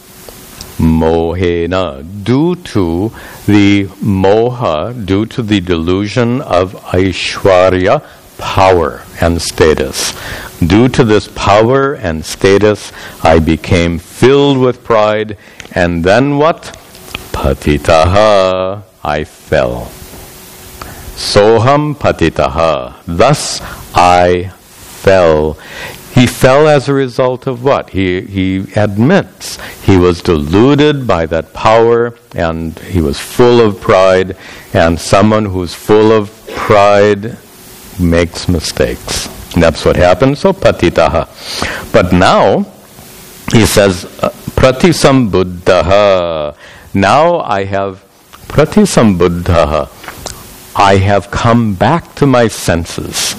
mohena, due to the moha, due to the delusion of Aishwarya, power and status. Due to this power and status, I became filled with pride, and then what? Patitaha, I fell. Soham patitaha, thus I fell. He fell as a result of what? He admits he was deluded by that power, and he was full of pride, and someone who's full of pride makes mistakes. And that's what happened. So patitaha. But now he says pratisambuddhaha. Now I have pratisambuddhaha. I have come back to my senses.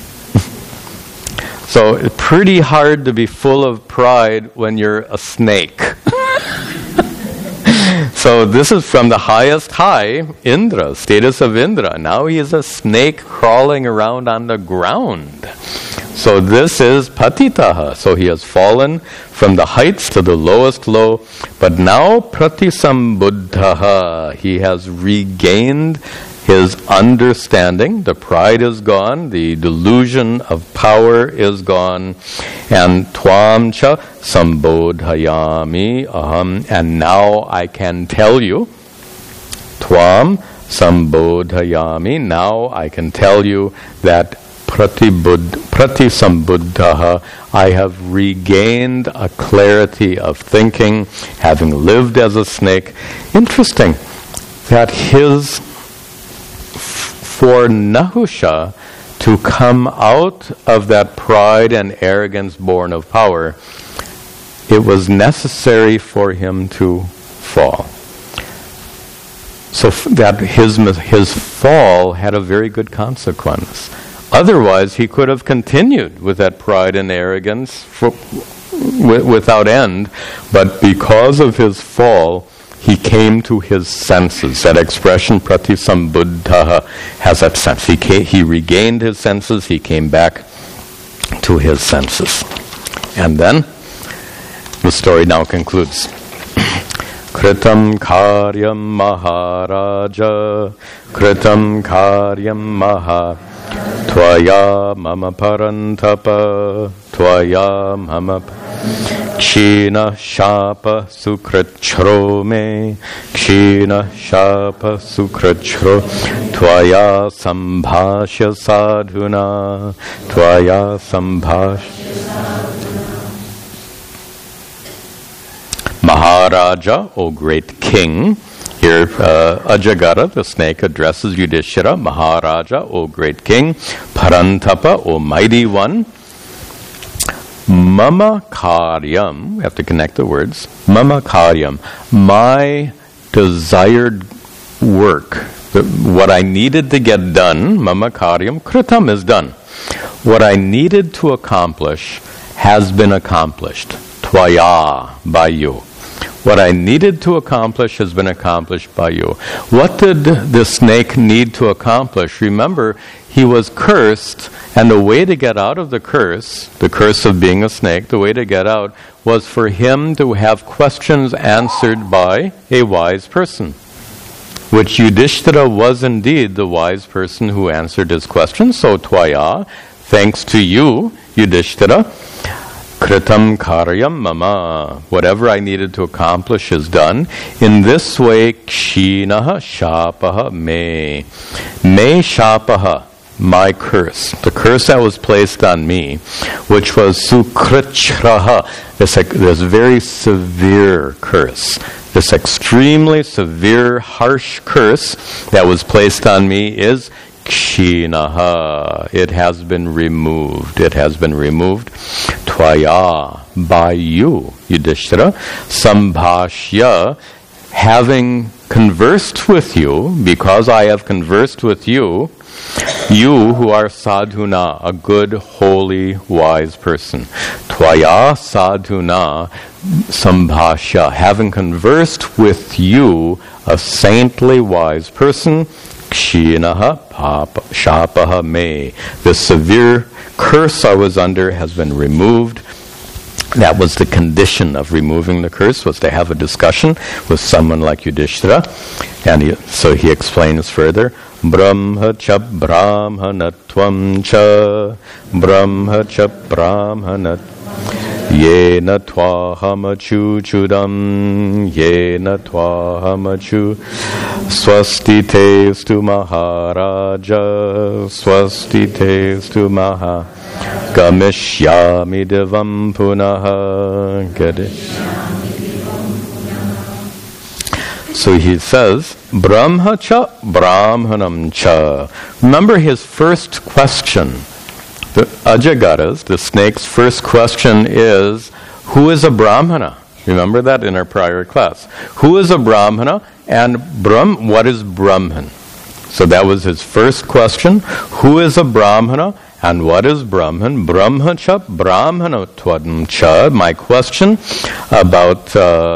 So it's pretty hard to be full of pride when you're a snake. So this is from the highest high, Indra, status of Indra. Now he is a snake crawling around on the ground. So this is patitaha. So he has fallen from the heights to the lowest low. But now pratisambuddhaha. He has regained his understanding. The pride is gone. The delusion of power is gone. And tvam cha sambodhayami aham. And now I can tell you, tvam sambodhayami. Now I can tell you that pratisambuddhaha, I have regained a clarity of thinking, having lived as a snake. Interesting that for Nahusha to come out of that pride and arrogance born of power, it was necessary for him to fall. So that his fall had a very good consequence. Otherwise, he could have continued with that pride and arrogance without end. But because of his fall, he came to his senses. That expression, pratisambuddha, has that sense. He regained his senses, he came back to his senses. And then, the story now concludes. Kritam karyam maharaja, kritam karyam Tvaya mama parantapa, tvaya mama kshina shapa sukrachro me, kshina shapa sukrachro, tvaya sambhashya sadhuna, tvaya sambhashya. Maharaja, O great king. Here, Ajagara, the snake, addresses Yudhishthira, Maharaja, O great king, Parantapa, O mighty one, Mama karyam, we have to connect the words, Mama karyam, my desired work, what I needed to get done, Mama karyam, kritam is done. What I needed to accomplish has been accomplished, tvaya, by you. What I needed to accomplish has been accomplished by you. What did the snake need to accomplish? Remember, he was cursed, and the way to get out of the curse of being a snake, the way to get out was for him to have questions answered by a wise person. Which Yudhishthira was indeed the wise person who answered his questions. So, tvaya, thanks to you, Yudhishthira, kritam karyam mama, whatever I needed to accomplish is done. In this way, kshinaha shapaha me. Me shapaha, my curse. The curse that was placed on me, which was sukrachraha, this very severe curse. This extremely severe, harsh curse that was placed on me is kshinaha. It has been removed. It has been removed. Tvaya, by you, Yudhishthira. Sambhashya, having conversed with you, because I have conversed with you, you who are sadhuna, a good, holy, wise person. Tvaya sadhuna sambhashya, having conversed with you, a saintly, wise person, kshinaha shapaha me. The severe curse I was under has been removed. That was the condition of removing the curse, was to have a discussion with someone like Yudhishthira. And so he explains further, Brahma cha brahmanatvam cha, Brahma cha brahmanat, Yena tvahamachuchudam, Yena tvahamachu, Swasti testu maharaja, Swasti testu maha, Gamishyami devam punaha, So he says, Brahma cha brahmanam cha. Remember his first question. The Ajagara's, the snake's first question is, who is a brahmana? Remember that in our prior class. Who is a brahmana? And what is Brahman? So that was his first question. Who is a brahmana? And what is Brahman? Brahma cha brahmanatvam cha. My question about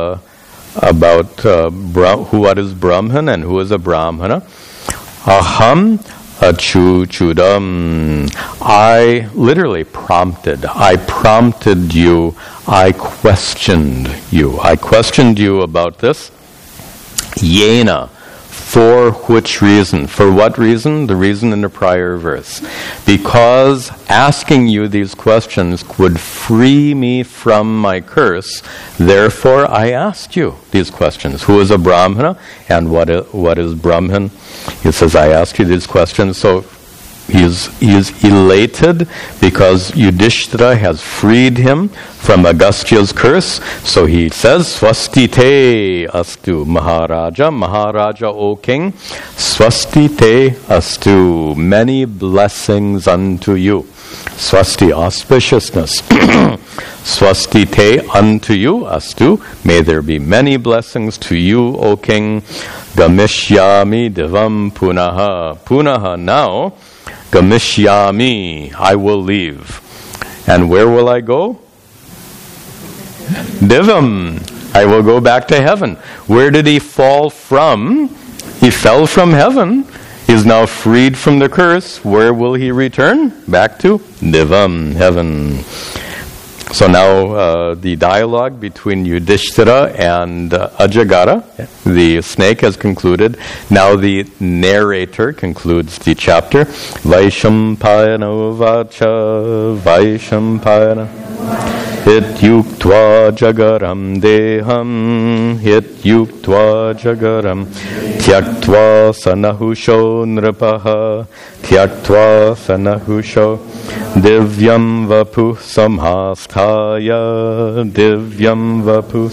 what is Brahman and who is a brahmana. Aham achuchudam. I literally prompted. I prompted you. I questioned you. I questioned you about this. Yena. For which reason? For what reason? The reason in the prior verse. Because asking you these questions would free me from my curse, therefore I asked you these questions. Who is a brahmana? And what is Brahman? He says, I asked you these questions. So he is elated because Yudhishthira has freed him from Agastya's curse. So he says, Swasti te astu Maharaja. Maharaja, O king, Swasti te astu. Many blessings unto you. Swasti, auspiciousness. Swasti te, unto you, astu. May there be many blessings to you, O king. Gamishyami divam punaha. Punaha, now. Gamishyami, I will leave. And where will I go? Divam, I will go back to heaven. Where did he fall from? He fell from heaven. He is now freed from the curse. Where will he return? Back to Divam, heaven. So now the dialogue between Yudhishthira and Ajagara, the snake, has concluded. Now the narrator concludes the chapter. Vaishampayana vacha Vaishampayana Hityuktva jagaram deham Hityuktva jagaram Tyaktva sanahusho nripaha Tyaktva sanahusho Divyam vapuh samhasthaya Divyam vapuh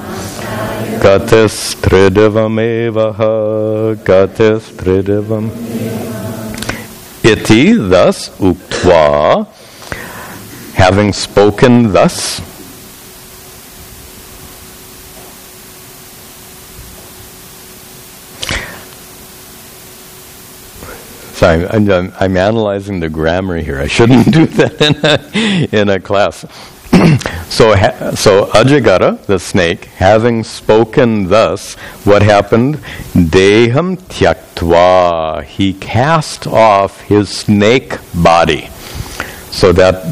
Gatis tridivam evaha Gatis tridivam Iti, thus, uktva, having spoken thus, sorry, I'm analyzing the grammar here. I shouldn't do that in a class. So Ajagara, the snake, having spoken thus, what happened? Deham tyaktva. He cast off his snake body. So that's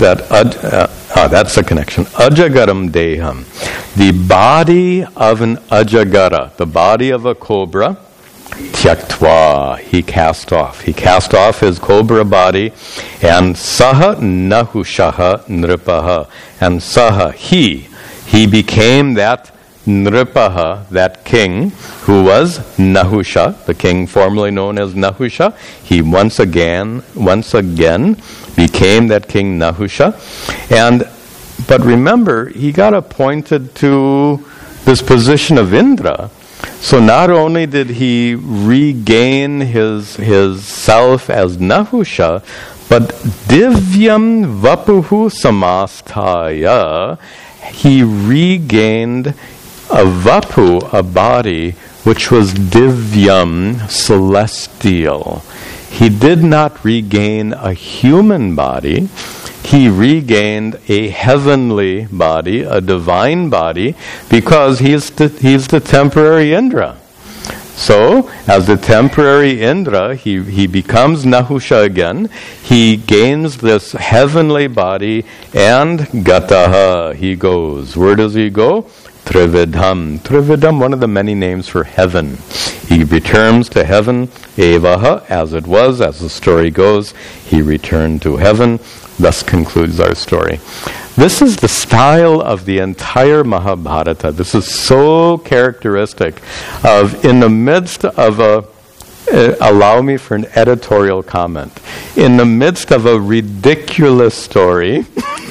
the connection. Ajagaram deham. The body of an ajagara, the body of a cobra, tyaktva, he cast off. He cast off his cobra body, and saha nahushaha nripaha. And saha, he became that nripaha, that king, who was Nahusha, the king formerly known as Nahusha. He once again became that king Nahusha. But remember, he got appointed to this position of Indra. So not only did he regain his self as Nahusha, but Divyam Vapuhu Samastaya, he regained a Vapu, a body, which was Divyam, celestial. He did not regain a human body. He regained a heavenly body, a divine body, because he's the temporary Indra. So, as the temporary Indra, he becomes Nahusha again. He gains this heavenly body, and Gataha, he goes. Where does he go? Trividham. Trividham, one of the many names for heaven. He returns to heaven, Evaha, as it was, as the story goes. He returned to heaven. Thus concludes our story. This is the style of the entire Mahabharata. This is so characteristic of, in the midst of allow me for an editorial comment, in the midst of a ridiculous story,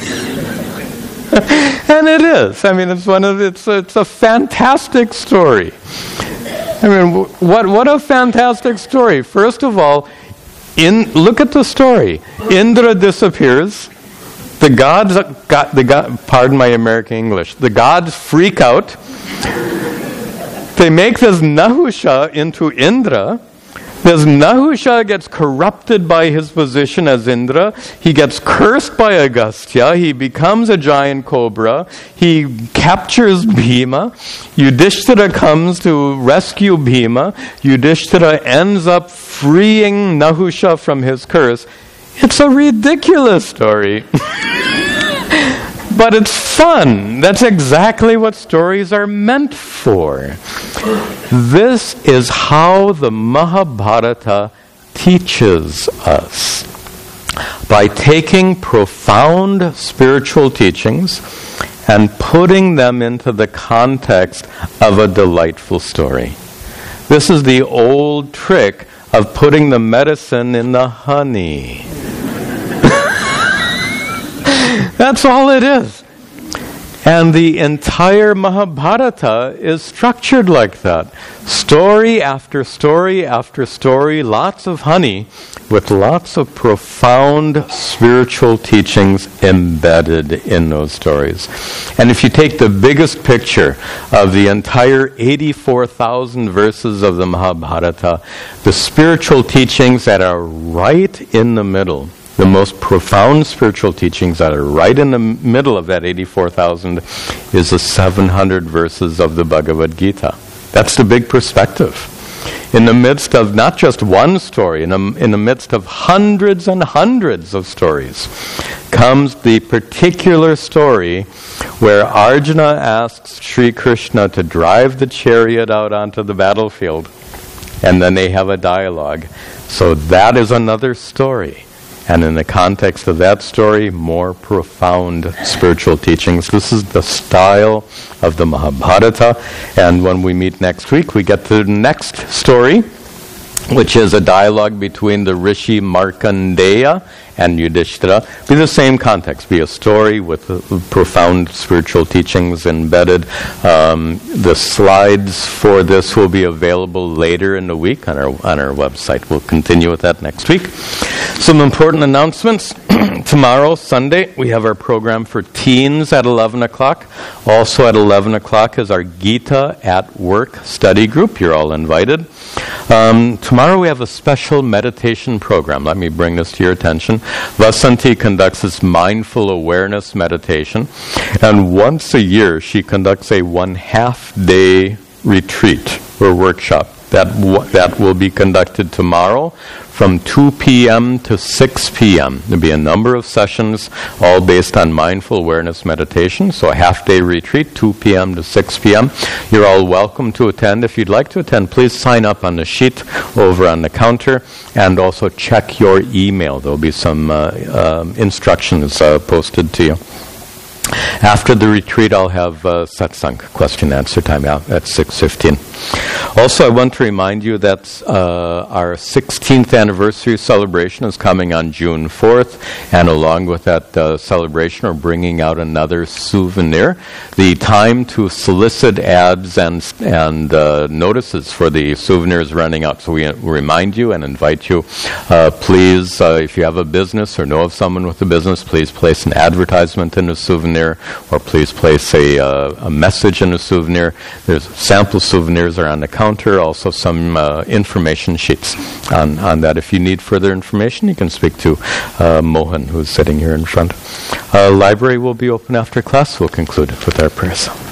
and it is. I mean, it's a fantastic story. I mean, what a fantastic story. First of all, look at the story. Indra disappears. The gods, pardon my American English, the gods freak out. They make this Nahusha into Indra. This Nahusha gets corrupted by his position as Indra. He gets cursed by Agastya. He becomes a giant cobra. He captures Bhima. Yudhishthira comes to rescue Bhima. Yudhishthira ends up freeing Nahusha from his curse. It's a ridiculous story. But it's fun. That's exactly what stories are meant for. This is how the Mahabharata teaches us. By taking profound spiritual teachings and putting them into the context of a delightful story. This is the old trick of putting the medicine in the honey. That's all it is. And the entire Mahabharata is structured like that. Story after story after story, lots of honey, with lots of profound spiritual teachings embedded in those stories. And if you take the biggest picture of the entire 84,000 verses of the Mahabharata, the spiritual teachings that are right in the middle the most profound spiritual teachings that are right in the middle of that 84,000 is the 700 verses of the Bhagavad Gita. That's the big perspective. In the midst of not just one story, in the midst of hundreds and hundreds of stories, comes the particular story where Arjuna asks Sri Krishna to drive the chariot out onto the battlefield, and then they have a dialogue. So that is another story. And in the context of that story, more profound spiritual teachings. This is the style of the Mahabharata. And when we meet next week, we get to the next story, which is a dialogue between the Rishi Markandeya and Yudhishthira. Be the same context, be a story with profound spiritual teachings embedded. The slides for this will be available later in the week on our website. We'll continue with that next week. Some important announcements. Tomorrow, Sunday, we have our program for teens at 11 o'clock. Also at 11 o'clock is our Gita at Work study group. You're all invited. Tomorrow we have a special meditation program. Let me bring this to your attention. Vasanti conducts this mindful awareness meditation, and once a year she conducts a 1.5 day retreat or workshop. That will be conducted tomorrow from 2 p.m. to 6 p.m. There'll be a number of sessions, all based on mindful awareness meditation. So a half-day retreat, 2 p.m. to 6 p.m. You're all welcome to attend. If you'd like to attend, please sign up on the sheet over on the counter, and also check your email. There'll be some instructions posted to you. After the retreat, I'll have satsang, question-answer time out at 6:15. Also, I want to remind you that our 16th anniversary celebration is coming on June 4th, and along with that celebration, we're bringing out another souvenir. The time to solicit ads and notices for the souvenir is running out, so we remind you and invite you. Please, if you have a business or know of someone with a business, please place an advertisement in a souvenir, or please place a message in a souvenir. There's sample souvenirs are on the counter, also some information sheets on that. If you need further information, you can speak to Mohan, who's sitting here in front. Library will be open after class. We'll conclude with our prayers.